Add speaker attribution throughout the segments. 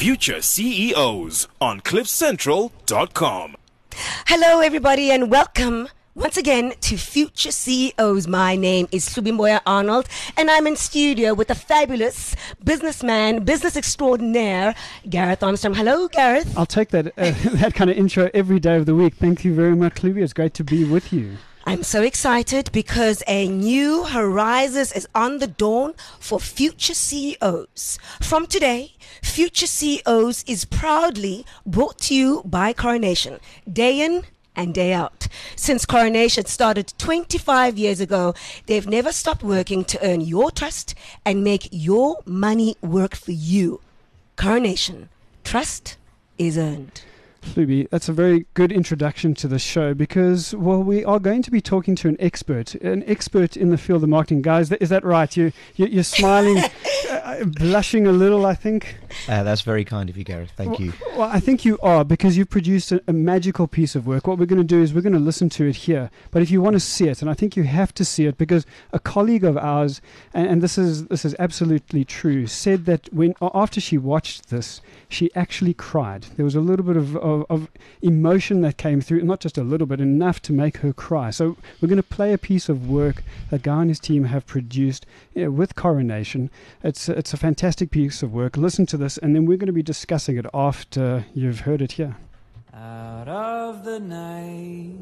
Speaker 1: Future CEOs on CliffCentral.com.
Speaker 2: Hello, everybody, and welcome once again to Future CEOs. My name is Subimboya Arnold, and I'm in studio with a fabulous businessman, business extraordinaire, Gareth Armstrong. Hello, Gareth.
Speaker 3: I'll take that that kind of intro every day of the week. Thank you very much, Cluby. It's great to be with you.
Speaker 2: I'm so excited because a new horizons is on the dawn for Future CEOs. From today, Future CEOs is proudly brought to you by Coronation, day in and day out. Since Coronation started 25 years ago, they've never stopped working to earn your trust and make your money work for you. Coronation, trust is earned.
Speaker 3: Luby, that's a very good introduction to the show because, well, we are going to be talking to an expert in the field of marketing. Guys, is that right? You're smiling, blushing a little, I think.
Speaker 4: That's very kind of you, Gareth. Thank you.
Speaker 3: Well, I think you are, because you've produced a magical piece of work. What we're going to do is we're going to listen to it here. But if you want to see it, and I think you have to see it, because a colleague of ours, and this is absolutely true, said that after she watched this, she actually cried. There was a little bit of emotion that came through, not just a little bit, enough to make her cry. So we're going to play a piece of work that Guy and his team have produced with Coronation. It's a fantastic piece of work. Listen to this, and then we're going to be discussing it after you've heard it here.
Speaker 5: Out of the night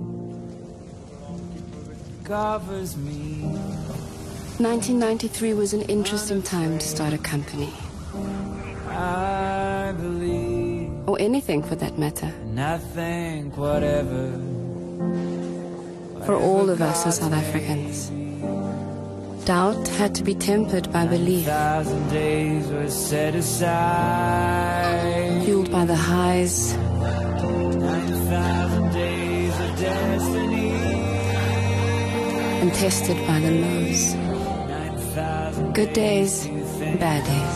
Speaker 5: covers me.
Speaker 6: 1993 was an interesting time to start a company.
Speaker 5: I believe,
Speaker 6: or anything for that matter.
Speaker 5: and I think whatever.
Speaker 6: For all of us as South Africans, doubt had to be tempered by belief,
Speaker 5: 1,000 days were set aside.
Speaker 6: fueled by the highs
Speaker 5: 9,000 days of destiny.
Speaker 6: and tested by the lows.
Speaker 5: 9,000
Speaker 6: Good days, bad days.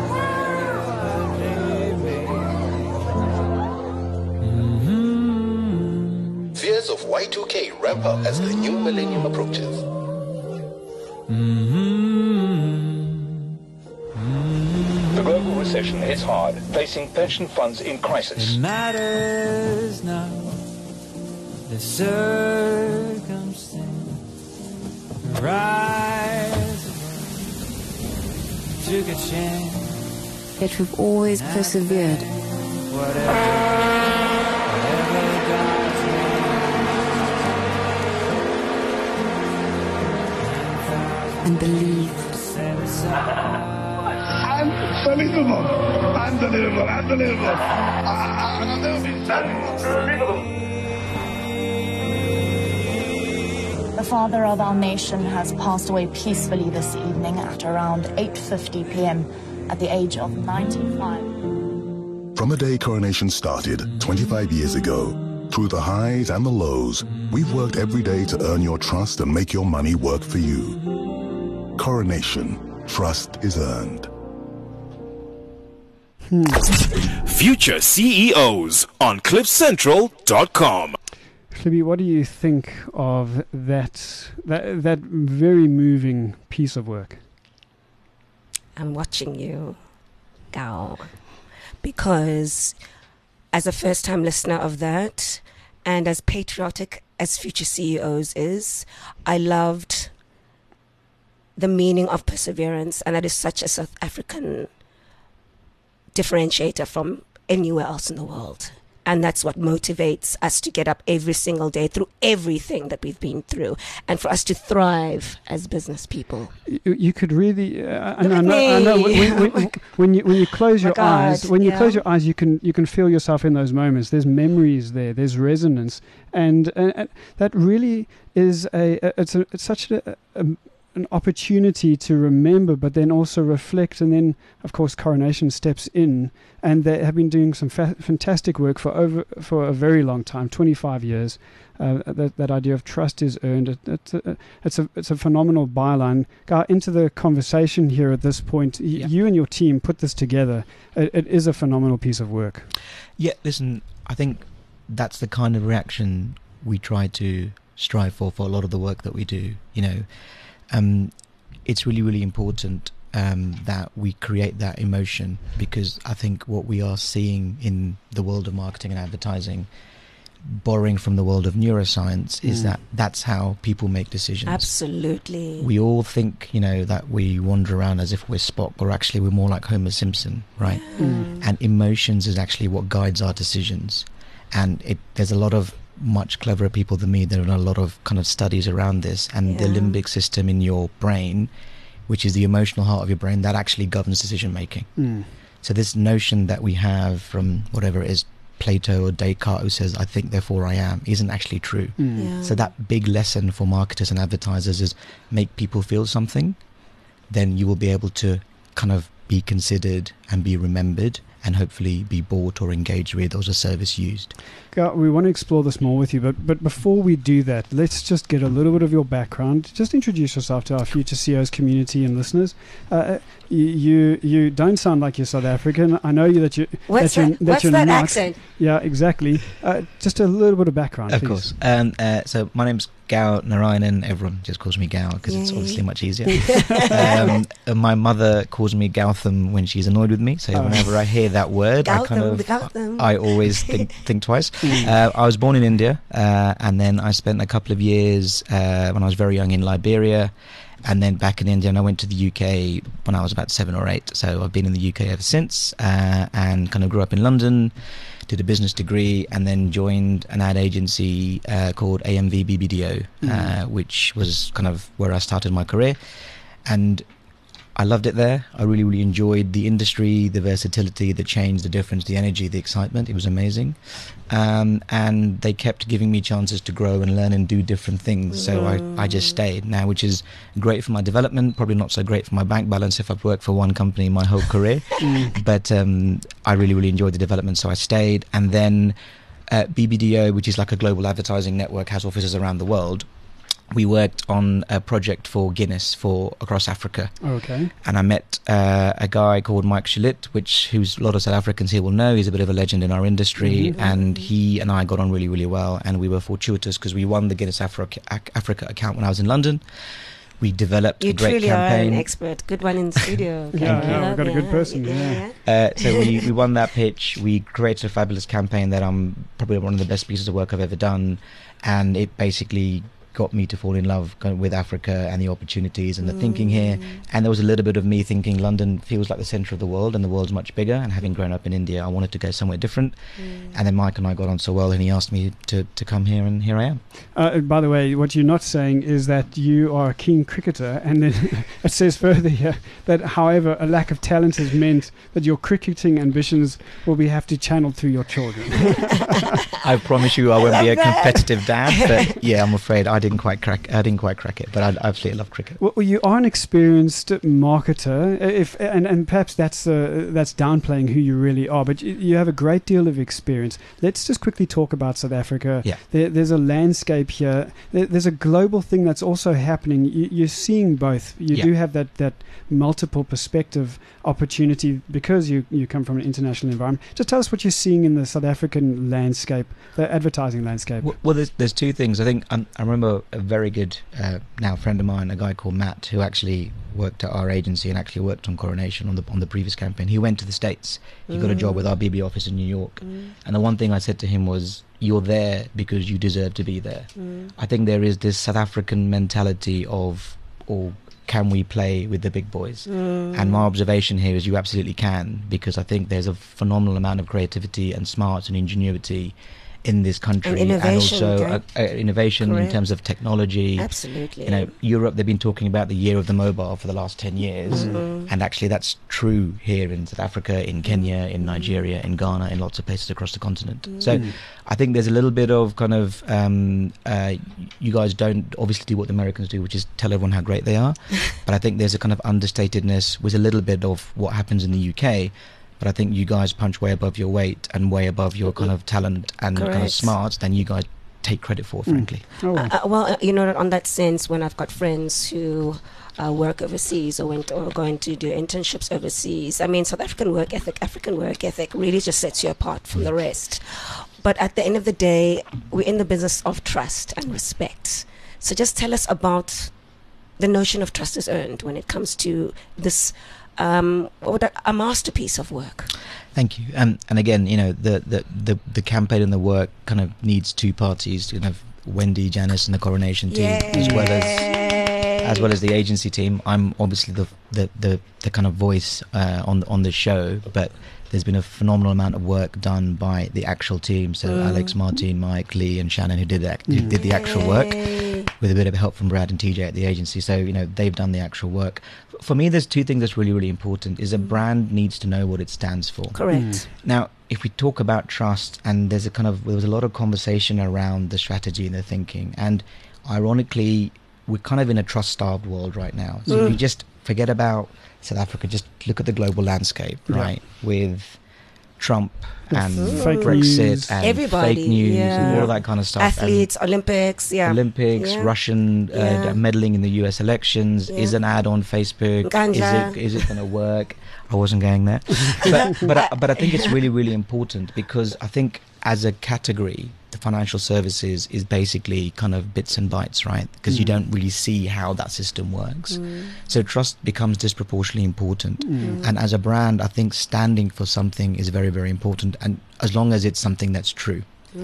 Speaker 7: Fears of Y2K ramp up as the new millennium approaches.
Speaker 8: The global recession hits hard, placing pension funds in crisis.
Speaker 5: It matters now, the circumstance. Rise above, took a chance.
Speaker 6: Yet we've always persevered.
Speaker 5: Whatever God's
Speaker 6: And believe.
Speaker 5: set aside.
Speaker 9: Unbelievable! Unbelievable! Unbelievable! I'll never be satisfied.
Speaker 10: The father of our nation has passed away peacefully this evening at around 8:50 p.m. at the age of 95.
Speaker 7: From the day Coronation started 25 years ago, through the highs and the lows, we've worked every day to earn your trust and make your money work for you. Coronation, trust is earned.
Speaker 1: Future CEOs on CliffCentral.com.
Speaker 3: Libby, what do you think of that very moving piece of work?
Speaker 2: I'm watching you, Gal, because as a first-time listener of that, and as patriotic as Future CEOs is, I loved the meaning of perseverance, and that is such a South African differentiator from anywhere else in the world. And that's what motivates us to get up every single day through everything that we've been through, and for us to thrive as business people.
Speaker 3: You could really, I know. When you close your eyes, close your eyes, you can feel yourself in those moments. There's memories there. There's resonance, and that really is it's such an opportunity to remember, but then also reflect. And then, of course, Coronation steps in, and they have been doing some fantastic work for a very long time, 25 years. That idea of trust is earned. It's a phenomenal byline. Go into the conversation here at this point. You and your team put this together. It is a phenomenal piece of work.
Speaker 4: Yeah, listen, I think that's the kind of reaction we try to strive for a lot of the work that we do. It's really, really important that we create that emotion, because I think what we are seeing in the world of marketing and advertising, borrowing from the world of neuroscience, is that that's how people make decisions.
Speaker 2: Absolutely.
Speaker 4: We all think, that we wander around as if we're Spock, or actually we're more like Homer Simpson, right? And emotions is actually what guides our decisions. And there's a lot of much cleverer people than me. There are a lot of kind of studies around this, and the limbic system in your brain, which is the emotional heart of your brain, that actually governs decision making. So this notion that we have from whatever it is, Plato or Descartes, who says I think therefore I am, isn't actually true. So that big lesson for marketers and advertisers is make people feel something, then you will be able to kind of be considered and be remembered, and hopefully be bought or engaged with as a service used.
Speaker 3: We want to explore this more with you, but before we do that, let's just get a little bit of your background. Just introduce yourself to our Future CEOs community and listeners. You don't sound like you're South African. I know that you.
Speaker 2: What's that accent?
Speaker 3: Yeah, exactly. Just a little bit of background,
Speaker 4: of
Speaker 3: please.
Speaker 4: Course. So my name's Gao Narayanan. Everyone just calls me Gao because it's obviously much easier. My mother calls me Gautam when she's annoyed with me. So whenever I hear that word, I always think twice. I was born in India, and then I spent a couple of years when I was very young in Liberia, and then back in India, and I went to the UK when I was about 7 or 8. So I've been in the UK ever since, and kind of grew up in London, did a business degree, and then joined an ad agency called AMV BBDO, which was kind of where I started my career. And I loved it there. I really, really enjoyed the industry, the versatility, the change, the difference, the energy, the excitement. It was amazing. And they kept giving me chances to grow and learn and do different things. So I just stayed now, which is great for my development, probably not so great for my bank balance if I've worked for one company my whole career. But I really, really enjoyed the development, so I stayed. And then BBDO, which is like a global advertising network, has offices around the world. We worked on a project for Guinness across Africa.
Speaker 3: Okay.
Speaker 4: And I met a guy called Mike Shalit, who's a lot of South Africans here will know. He's a bit of a legend in our industry, and he and I got on really, really well. And we were fortuitous because we won the Guinness Africa account when I was in London. We developed a great campaign. You truly are
Speaker 2: an expert. Good one in the studio.
Speaker 3: We've got a good person.
Speaker 4: So we won that pitch. We created a fabulous campaign that I'm probably one of the best pieces of work I've ever done. And it basically got me to fall in love with Africa and the opportunities and the thinking here. And there was a little bit of me thinking London feels like the centre of the world and the world's much bigger, and having grown up in India I wanted to go somewhere different. And then Mike and I got on so well, and he asked me to come here, and here I am.
Speaker 3: By the way, what you're not saying is that you are a keen cricketer, and then it says further here that however a lack of talent has meant that your cricketing ambitions will be have to channel through your children.
Speaker 4: I promise you I won't be a competitive dad, but yeah, I'm afraid I didn't quite crack it, but I absolutely love cricket.
Speaker 3: Well, you are an experienced marketer, and perhaps that's downplaying who you really are, but you have a great deal of experience. Let's just quickly talk about South Africa.
Speaker 4: Yeah.
Speaker 3: There's a landscape here. There's a global thing that's also happening. You're seeing both. You do have that multiple perspective opportunity because you come from an international environment. Just tell us what you're seeing in the South African landscape, the advertising landscape.
Speaker 4: Well, there's two things. I think I remember a very good now friend of mine, a guy called Matt, who actually worked at our agency and actually worked on Coronation on the previous campaign. He went to the States. He got a job with our BB office in New York. And the one thing I said to him was, you're there because you deserve to be there. I think there is this South African mentality of, can we play with the big boys? And my observation here is you absolutely can, because I think there's a phenomenal amount of creativity and smarts and ingenuity in this country, and also innovation in terms of technology.
Speaker 2: Absolutely.
Speaker 4: Europe, they've been talking about the year of the mobile for the last 10 years, and actually that's true here in South Africa, in Kenya, in Nigeria, in Ghana, in lots of places across the continent. So I think there's a little bit of kind of you guys don't obviously do what the Americans do, which is tell everyone how great they are, but I think there's a kind of understatedness with a little bit of what happens in the UK. But I think you guys punch way above your weight and way above your kind of talent and kind of smarts than you guys take credit for, frankly.
Speaker 2: Well, on that sense, when I've got friends who work overseas or going to do internships overseas, I mean, South African work ethic really just sets you apart from the rest. But at the end of the day, we're in the business of trust and respect. So just tell us about the notion of trust is earned when it comes to this a masterpiece of work.
Speaker 4: Thank you. And again, the campaign and the work kind of needs two parties. You have Wendy, Janice, and the coronation team, as well as the agency team. I'm obviously the kind of voice on the show, but there's been a phenomenal amount of work done by the actual team. So Alex, Martin, Mike, Lee, and Shannon, who did the actual work, with a bit of help from Brad and TJ at the agency. So they've done the actual work. For me, there's two things that's really, really important. Is a brand needs to know what it stands for.
Speaker 2: Correct.
Speaker 4: Now, if we talk about trust, and there was a lot of conversation around the strategy and the thinking, and ironically, we're kind of in a trust-starved world right now. So if you just forget about South Africa, just look at the global landscape, right? With Trump and Brexit and
Speaker 2: everybody,
Speaker 4: fake news and all of that kind of stuff.
Speaker 2: Athletes, Olympics,
Speaker 4: Russian meddling in the US elections. Is an ad on Facebook? Is it going to work? I wasn't going there. But I think it's really, really important, because I think as a category, the financial services is basically kind of bits and bytes, right? Because you don't really see how that system works. So trust becomes disproportionately important. And as a brand, I think standing for something is very, very important, and as long as it's something that's true.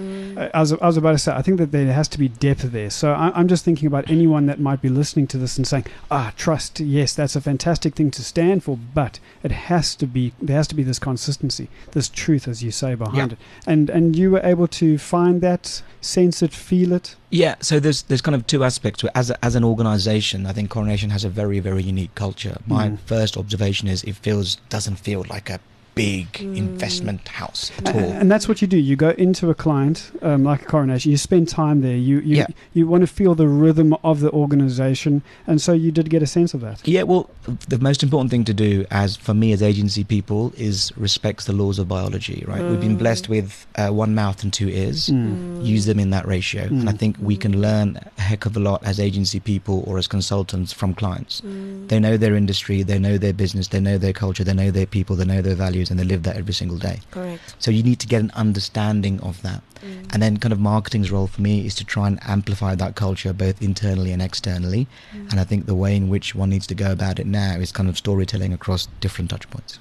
Speaker 3: I was about to say, I think that there has to be depth there. So I'm just thinking about anyone that might be listening to this and saying, trust, yes, that's a fantastic thing to stand for, but there has to be this consistency, this truth, as you say, behind it. And you were able to find that, sense it, feel it?
Speaker 4: Yeah, so there's kind of two aspects to it. As an organisation, I think Coronation has a very, very unique culture. My first observation is it doesn't feel like a big investment house at all.
Speaker 3: And that's what you do. You go into a client like a Coronation, you spend time there, you want to feel the rhythm of the organization, and so you did get a sense of that.
Speaker 4: Yeah, well, the most important thing to do for me as agency people is respect the laws of biology, right? We've been blessed with one mouth and two ears. Use them in that ratio. And I think we can learn a heck of a lot as agency people or as consultants from clients. They know their industry, they know their business, they know their culture, they know their people, they know their values, and they live that every single day.
Speaker 2: Correct.
Speaker 4: So you need to get an understanding of that. And then kind of marketing's role for me is to try and amplify that culture both internally and externally. And I think the way in which one needs to go about it now is kind of storytelling across different touch points.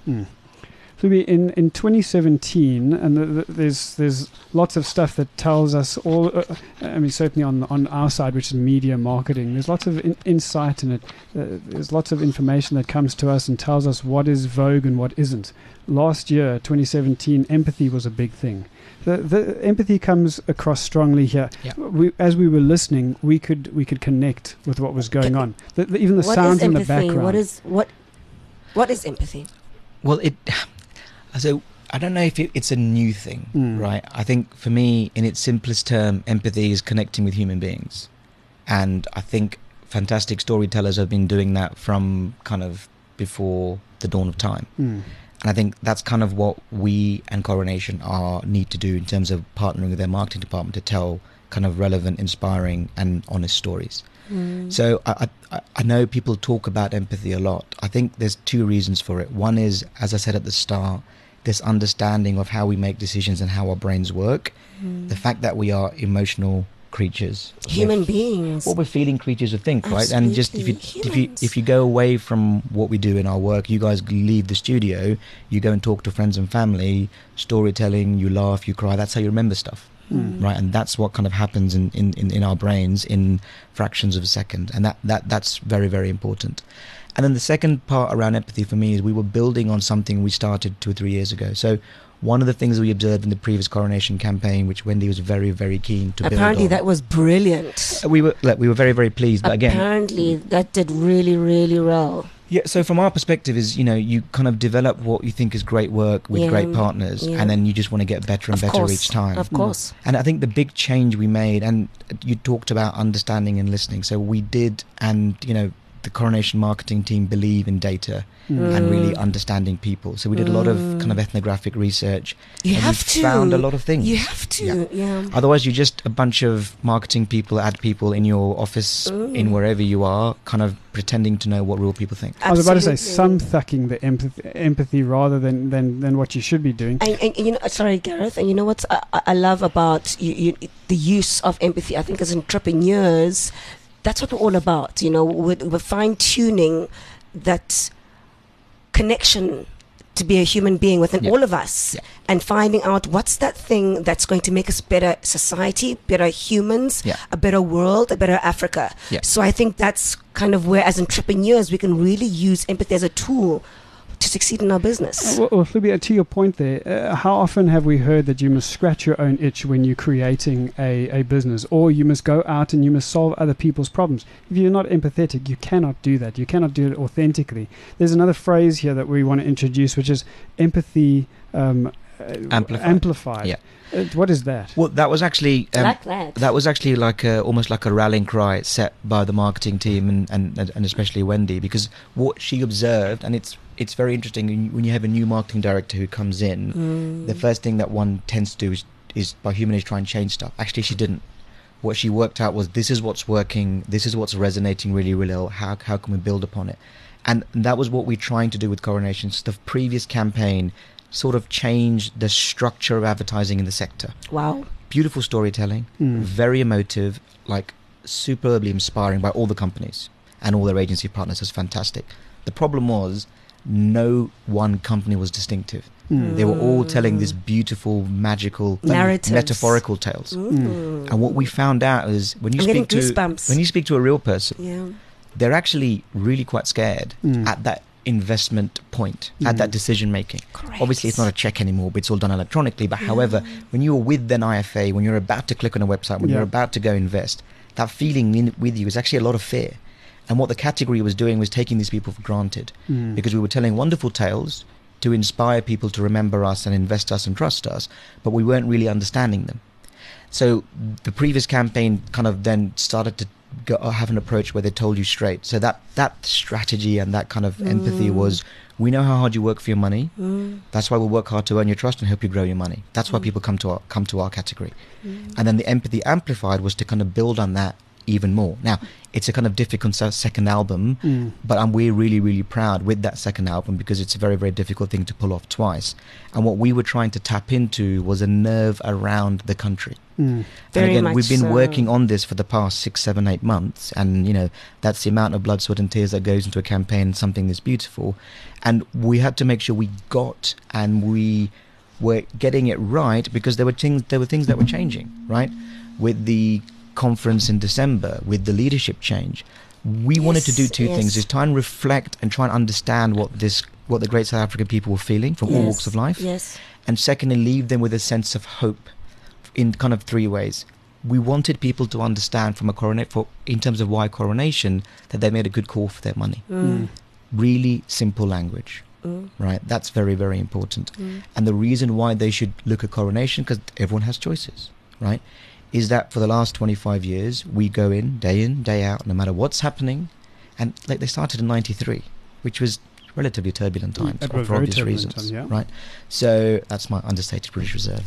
Speaker 3: In 2017, and there's lots of stuff that tells us all. Certainly on our side, which is media marketing, there's lots of insight in it. There's lots of information that comes to us and tells us what is vogue and what isn't. Last year, 2017, empathy was a big thing. The empathy comes across strongly here. Yeah. As we were listening, we could connect with what was going on. Even the sounds in the background.
Speaker 2: What is empathy?
Speaker 4: Well, so I don't know if it's a new thing, right? I think for me, in its simplest term, empathy is connecting with human beings. And I think fantastic storytellers have been doing that from kind of before the dawn of time. And I think that's kind of what we and Coronation need to do in terms of partnering with their marketing department to tell kind of relevant, inspiring and honest stories. So I know people talk about empathy a lot. I think there's two reasons for it. One is, as I said at the start, this understanding of how we make decisions and how our brains work. The fact that we are emotional creatures,
Speaker 2: human beings,
Speaker 4: what we're feeling creatures of think, right? And just if you go away from what we do in our work, you guys leave the studio, you go and talk to friends and family, storytelling, you laugh, you cry. That's how you remember stuff. Right, and that's what kind of happens in our brains in fractions of a second, and that's very, very important. And then the second part around empathy for me is we were building on something we started 2 or 3 years ago. So one of the things we observed in the previous Coronation campaign, which Wendy was very, very keen to build on.
Speaker 2: Apparently that was brilliant.
Speaker 4: We were very, very pleased. But
Speaker 2: apparently that did really, really well.
Speaker 4: Yeah, so from our perspective is, you kind of develop what you think is great work with great partners, and then you just want to get better and better each time.
Speaker 2: Of course.
Speaker 4: And I think the big change we made, and you talked about understanding and listening, so we did, and the Coronation marketing team believe in data and really understanding people. So we did a lot of kind of ethnographic research.
Speaker 2: You have to.
Speaker 4: Found a lot of things.
Speaker 2: You have to, yeah.
Speaker 4: Otherwise, you're just a bunch of marketing people, ad people in your office, in wherever you are, kind of pretending to know what real people think.
Speaker 3: Absolutely. I was about to say, some thucking the empathy rather than what you should be doing.
Speaker 2: And sorry, Gareth, and you know what I love about the use of empathy, I think as entrepreneurs, that's what we're all about. We're fine-tuning that connection to be a human being within all of us, and finding out what's that thing that's going to make us better society, better humans, a better world, a better Africa. So I think that's kind of where, as entrepreneurs, we can really use empathy as a tool to succeed in our business.
Speaker 3: Well, Hlubia, to your point there, how often have we heard that you must scratch your own itch when you're creating a business, or you must go out and you must solve other people's problems? If you're not empathetic, you cannot do that. You cannot do it authentically. There's another phrase here that we want to introduce, which is empathy amplified. Yeah. What is that?
Speaker 4: Well, that was actually like almost like a rallying cry set by the marketing team and especially Wendy, because what she observed, and it's very interesting when you have a new marketing director who comes in, the first thing that one tends to do is by humanly try and change stuff. Actually, she didn't. What she worked out was, this is what's working, this is what's resonating really, really well. How can we build upon it? And that was what we're trying to do with Coronations. The previous campaign sort of changed the structure of advertising in the sector.
Speaker 2: Wow.
Speaker 4: Beautiful storytelling, very emotive, like superbly inspiring by all the companies and all their agency partners. It was fantastic. The problem was, no one company was distinctive. They were all telling this beautiful, magical,
Speaker 2: narratives,
Speaker 4: metaphorical tales. And what we found out is, when you speak to a real person, they're actually really quite scared at that investment point, at that decision making. Obviously, it's not a check anymore, but it's all done electronically. But however, when you're with an IFA, when you're about to click on a website, when you're about to go invest, that feeling with you is actually a lot of fear. And what the category was doing was taking these people for granted, because we were telling wonderful tales to inspire people to remember us and invest us and trust us, but we weren't really understanding them. So the previous campaign kind of then started to have an approach where they told you straight. So that strategy and that kind of empathy was, we know how hard you work for your money. That's why we'll work hard to earn your trust and help you grow your money. That's why people come to our category. And then the empathy amplified was to kind of build on that even more. Now, it's a kind of difficult second album, but we're really, really proud with that second album, because it's a very, very difficult thing to pull off twice. And what we were trying to tap into was a nerve around the country. And again, we've been working on this for the past 6, 7, 8 months, and that's the amount of blood, sweat and tears that goes into a campaign, something this beautiful. And we had to make sure we were getting it right, because there were things that were changing, right? With the conference in December, with the leadership change, we wanted to do two things: is try and reflect and try and understand what the great South African people were feeling from all walks of life, and secondly, leave them with a sense of hope in kind of 3 ways. We wanted people to understand in terms of why Coronation, that they made a good call for their money. Really simple language, right? That's very, very important. And the reason why they should look at Coronation, because everyone has choices, right, is that for the last 25 years, we go in, day out, no matter what's happening. And like, they started in 93, which was relatively turbulent times for obvious reasons, right? So that's my understated British Reserve,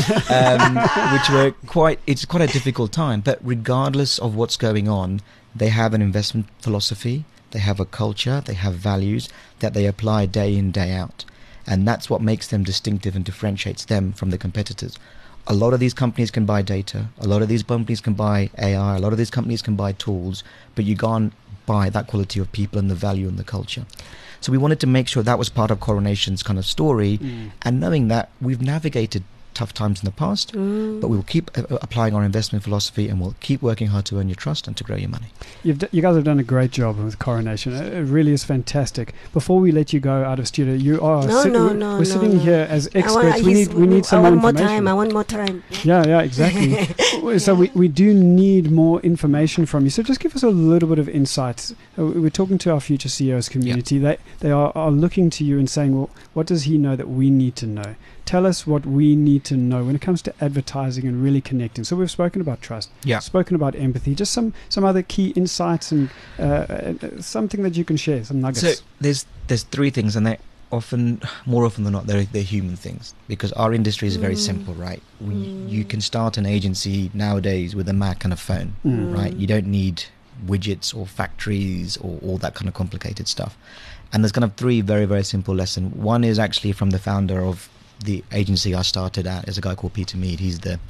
Speaker 4: it's quite a difficult time. But regardless of what's going on, they have an investment philosophy, they have a culture, they have values that they apply day in, day out. And that's what makes them distinctive and differentiates them from the competitors. A lot of these companies can buy data, a lot of these companies can buy AI, a lot of these companies can buy tools, but you can't buy that quality of people and the value and the culture. So we wanted to make sure that was part of Coronation's kind of story, and knowing that we've navigated tough times in the past, but we will keep applying our investment philosophy, and we'll keep working hard to earn your trust and to grow your money. You
Speaker 3: guys have done a great job with Coronation. It really is fantastic. Before we let you go out of studio, you are we're sitting here as experts. We need some more information.
Speaker 2: I want more time.
Speaker 3: Yeah, exactly. So we do need more information from you. So just give us a little bit of insight. We're talking to our future CEOs community. They are looking to you and saying, well, what does he know that we need to know? Tell us what we need to know when it comes to advertising and really connecting. So we've spoken about trust, spoken about empathy, just some other key insights and something that you can share, some nuggets.
Speaker 4: So there's 3 things, and they more often than not, they're human things, because our industry is very simple, right? You can start an agency nowadays with a Mac and a phone, right? You don't need widgets or factories or all that kind of complicated stuff. And there's kind of 3 very, very simple lessons. One is actually from the founder of the agency I started at, is a guy called Peter Mead. He's the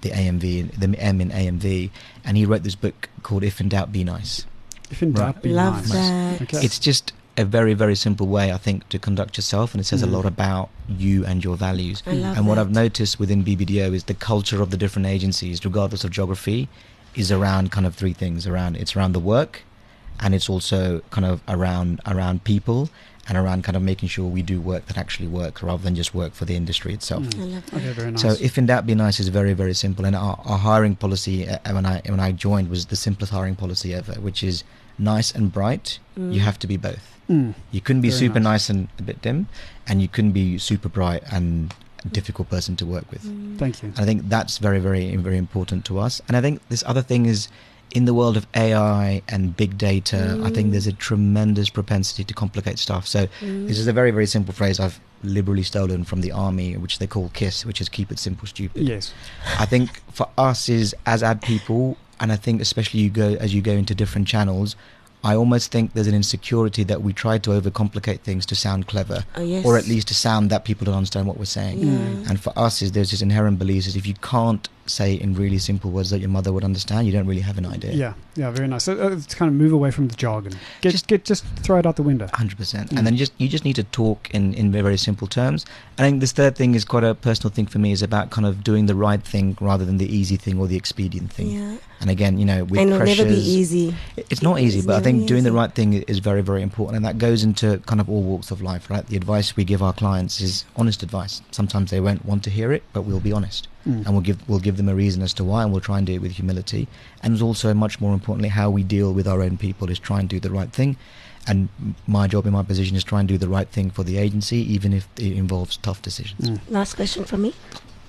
Speaker 4: the AMV, the M in AMV, and he wrote this book called If in Doubt, Be Nice.
Speaker 3: If in Doubt, Be
Speaker 2: Love
Speaker 3: Nice.
Speaker 2: that.
Speaker 3: Okay.
Speaker 4: It's just a very, very simple way, I think, to conduct yourself, and it says a lot about you and your values.
Speaker 2: I love
Speaker 4: and what
Speaker 2: that.
Speaker 4: I've noticed within BBDO is the culture of the different agencies, regardless of geography, is around kind of three things. It's around the work, and it's also kind of around people, and around kind of making sure we do work that actually works rather than just work for the industry itself.
Speaker 2: I love that.
Speaker 3: Okay, very nice.
Speaker 4: So If in Doubt, Be Nice is very, very simple. And our hiring policy when I joined was the simplest hiring policy ever, which is nice and bright. You have to be both. You couldn't be
Speaker 3: Very
Speaker 4: super
Speaker 3: nice.
Speaker 4: nice and a bit dim, and you couldn't be super bright and a difficult person to work with.
Speaker 3: Thank you.
Speaker 4: And I think that's very, very, very important to us. And I think this other thing is, in the world of AI and big data, I think there's a tremendous propensity to complicate stuff. So this is a very, very simple phrase I've liberally stolen from the army, which they call KISS, which is keep it simple, stupid.
Speaker 3: Yes.
Speaker 4: I think for us is as ad people, and I think especially as you go into different channels, I almost think there's an insecurity that we try to overcomplicate things to sound clever, or at least to sound that people don't understand what we're saying. And for us is there's this inherent belief is if you can't say in really simple words that your mother would understand, you don't really have an idea.
Speaker 3: Yeah, very nice. So to kind of move away from the jargon, just throw it out the window.
Speaker 4: 100%. And then you just need to talk in very, very simple terms. I think this third thing is quite a personal thing for me, is about kind of doing the right thing rather than the easy thing or the expedient thing.
Speaker 2: Yeah.
Speaker 4: And again, with
Speaker 2: and it'll
Speaker 4: pressures,
Speaker 2: never be easy.
Speaker 4: It's not easy, but I think doing the
Speaker 2: easy.
Speaker 4: right thing is very, very important, and that goes into kind of all walks of life, right? The advice we give our clients is honest advice. Sometimes they won't want to hear it, but we'll be honest, and we'll give them a reason as to why, and we'll try and do it with humility. And also, much more importantly, how we deal with our own people is try and do the right thing. And my job in my position is try and do the right thing for the agency, even if it involves tough decisions.
Speaker 2: Last question from me.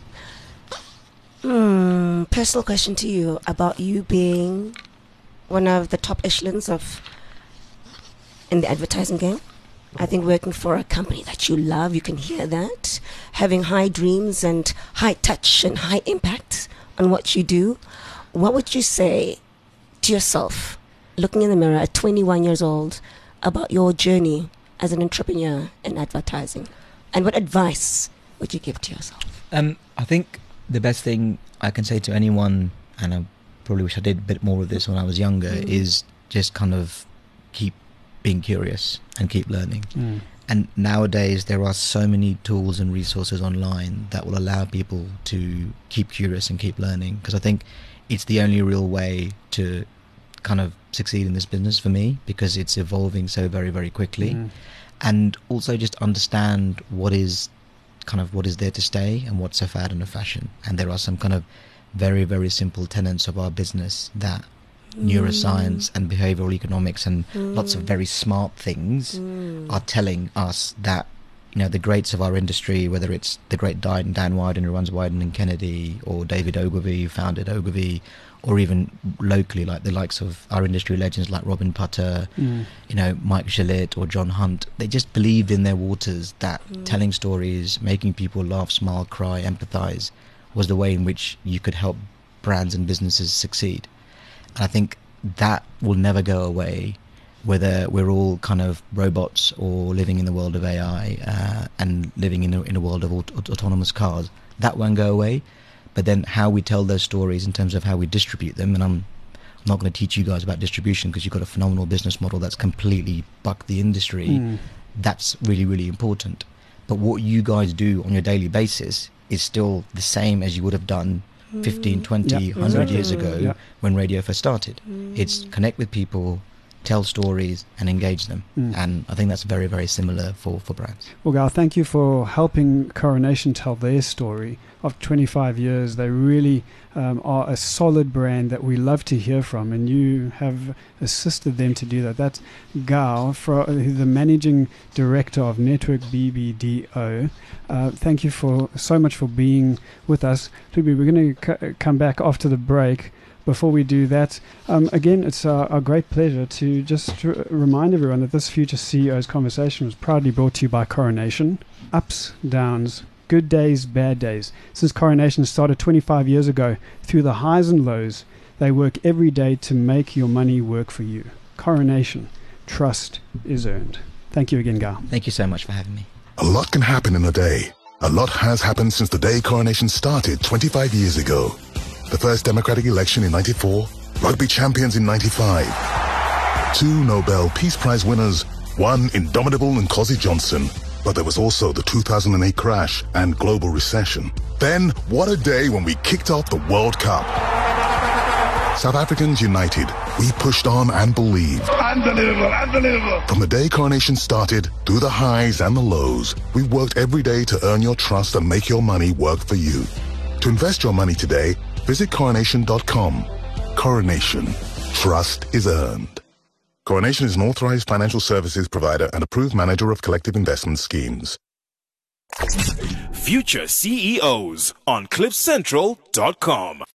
Speaker 2: Personal question to you about you being one of the top echelons in the advertising game. I think working for a company that you love, you can hear that. Having high dreams and high touch and high impact on what you do. What would you say to yourself, looking in the mirror at 21 years old, about your journey as an entrepreneur in advertising? And what advice would you give to yourself?
Speaker 4: I think the best thing I can say to anyone, and I probably wish I did a bit more of this when I was younger, is just kind of keep being curious and keep learning. And nowadays there are so many tools and resources online that will allow people to keep curious and keep learning, because I think it's the only real way to kind of succeed in this business for me, because it's evolving so very, very quickly. And also just understand what is there to stay and what's a fad and a fashion. And there are some kind of very, very simple tenets of our business that neuroscience and behavioral economics and lots of very smart things are telling us that, the greats of our industry, whether it's the great Dan Wieden, who runs Wieden and Kennedy, or David Ogilvy, who founded Ogilvy, or even locally, like the likes of our industry legends like Robin Putter, Mike Gillette or John Hunt, they just believed in their waters that telling stories, making people laugh, smile, cry, empathize was the way in which you could help brands and businesses succeed. And I think that will never go away, whether we're all kind of robots or living in the world of AI and living in a world of autonomous cars. That won't go away. But then how we tell those stories in terms of how we distribute them, and I'm not going to teach you guys about distribution because you've got a phenomenal business model that's completely bucked the industry. That's really, really important. But what you guys do on your daily basis is still the same as you would have done 15, 20, 100 years ago when radio first started. It's connect with people, tell stories and engage them. And I think that's very, very similar for brands.
Speaker 3: Well, Gal, thank you for helping Coronation tell their story of 25 years. They really are a solid brand that we love to hear from, and you have assisted them to do that. That's Gal, the Managing Director of Network BBDO. Thank you so much for being with us. We're going to come back after the break. Before we do that, again, it's a great pleasure to just remind everyone that this Future CEOs conversation was proudly brought to you by Coronation. Ups, downs, good days, bad days. Since Coronation started 25 years ago, through the highs and lows, they work every day to make your money work for you. Coronation, trust is earned. Thank you again, Gal.
Speaker 4: Thank you so much for having me.
Speaker 7: A lot can happen in a day. A lot has happened since the day Coronation started 25 years ago. The first democratic election in 94, rugby champions in 95. 2 Nobel Peace Prize winners, one indomitable Nkosi Johnson. But there was also the 2008 crash and global recession. Then, what a day when we kicked off the World Cup. South Africans united. We pushed on and believed.
Speaker 9: And deliver.
Speaker 7: From the day Coronation started, through the highs and the lows, we worked every day to earn your trust and make your money work for you. To invest your money today, visit coronation.com. Coronation. Trust is earned. Coronation is an authorized financial services provider and approved manager of collective investment schemes.
Speaker 1: Future CEOs on CliffCentral.com.